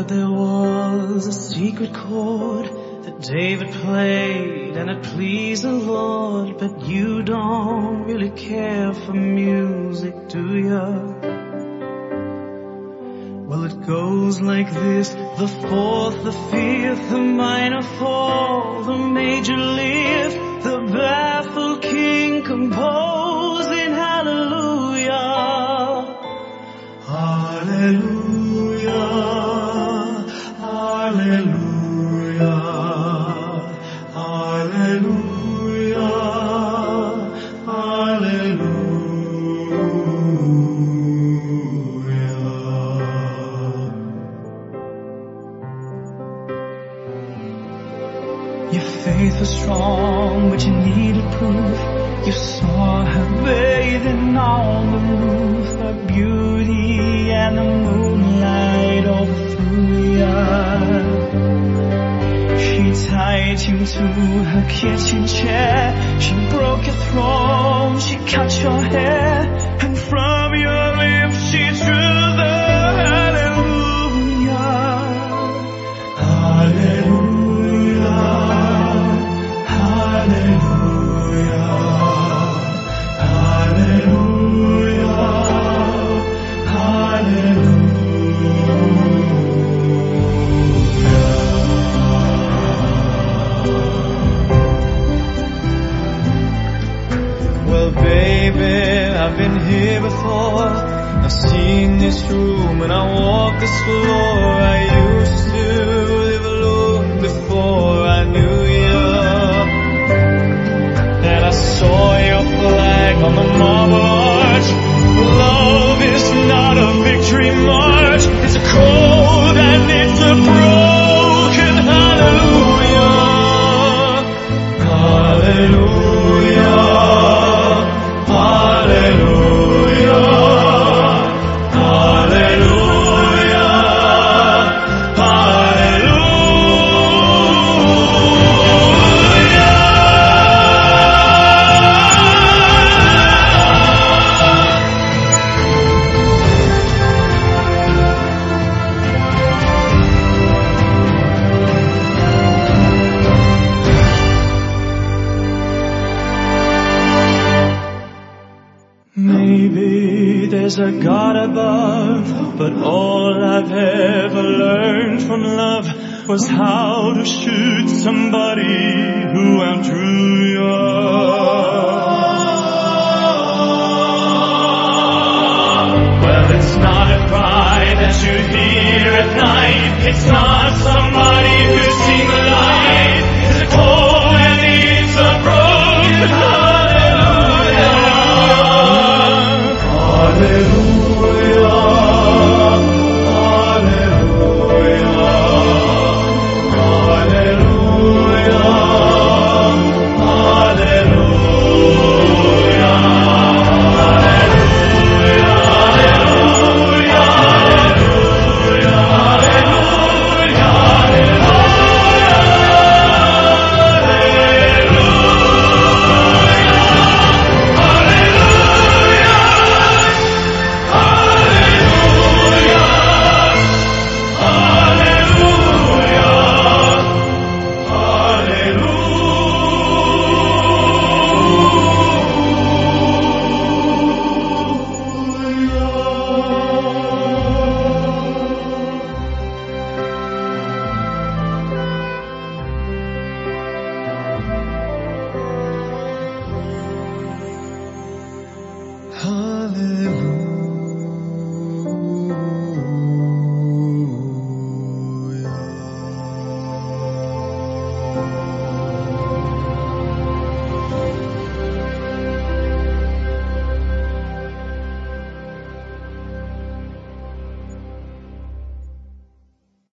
heard there was a secret chord that David played and it pleased the Lord, but you don't really care for music, do ya? Well, it goes like this: the fourth, the fifth, the minor fall, the major lift, the baffled king composing hallelujah. Hallelujah, hallelujah, hallelujah, hallelujah. Your faith was strong, but you needed proof. You saw her bathing on the roof, her beauty and the moonlight overthrew ya. She tied you to her kitchen chair, she broke your throne, she cut your hair, and from your lips she drew the hallelujah. Hallelujah, hallelujah, hallelujah, hallelujah. Well, baby, I've been here before. I've seen this room and I walk this floor. I used to live alone before I knew you. And I saw your flag on the marble arch. Love is not a victory march, it's a cold and it's a broken hallelujah. Hallelujah, hallelujah, hallelujah, maybe there's a God above, but all I've ever learned from love was how to shoot somebody who outdrew you.